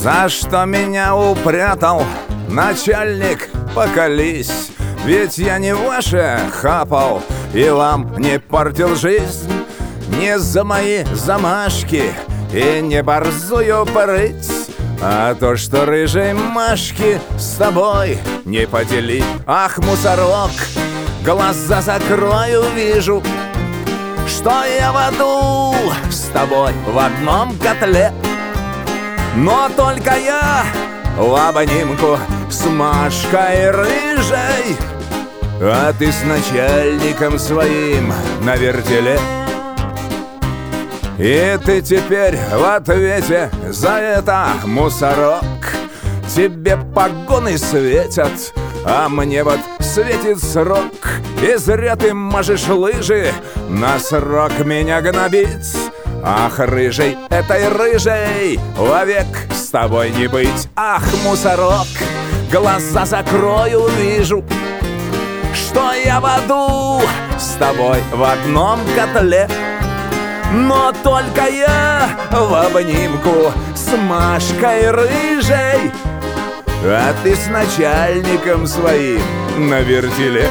За что меня упрятал начальник, покались? Ведь я не ваше хапал и вам не портил жизнь. Не за мои замашки и не борзую прыть, а то, что рыжей Машки с тобой не поделить. Ах, мусорок, глаза закрою, вижу, что я в аду с тобой в одном котле. Но только я в обнимку с Машкой рыжей, а ты с начальником своим на вертеле. И ты теперь в ответе за это, мусорок. Тебе погоны светят, а мне вот светит срок. И зря ты мажешь лыжи на срок меня гнобить. Ах, рыжей, этой рыжей вовек с тобой не быть. Ах, мусорок, глаза закрою, вижу, что я в аду с тобой в одном котле. Но только я в обнимку с Машкой рыжей, а ты с начальником своим на вертеле.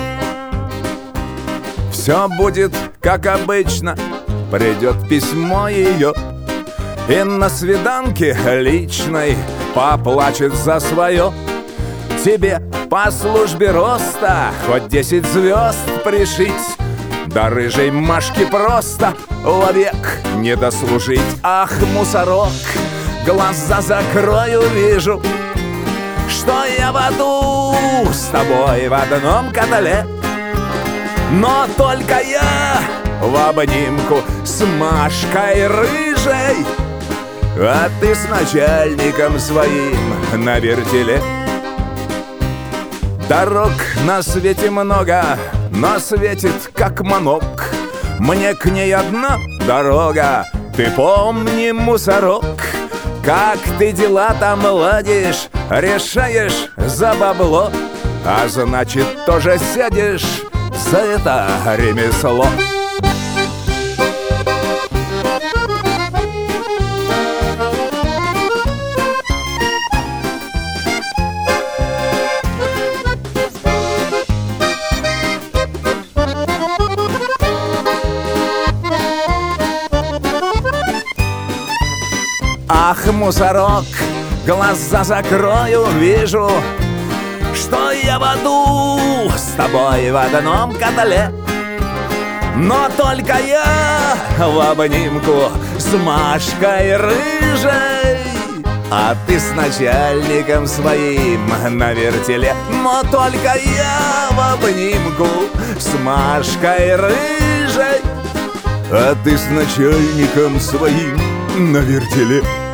Все будет как обычно, придет письмо ее, и на свиданке личной поплачет за свое. Тебе по службе роста хоть 10 звезд пришить, да рыжей Машке просто вовек не дослужить. Ах, мусорок, глаза закрою, вижу, что я в аду с тобой в одном котле. Но только я в обнимку с Машкой рыжей, а ты с начальником своим на вертеле. Дорог на свете много, но светит как манок. Мне к ней одна дорога, ты помни, мусорок. Как ты дела там ладишь, решаешь за бабло, а значит тоже сядешь за это ремесло. Ах, мусорок, глаза закрою, вижу, что я в аду с тобой в одном котле. Но только я в обнимку с Машкой рыжей, а ты с начальником своим на вертеле. Но только я в обнимку с Машкой рыжей, а ты с начальником своим на вертеле.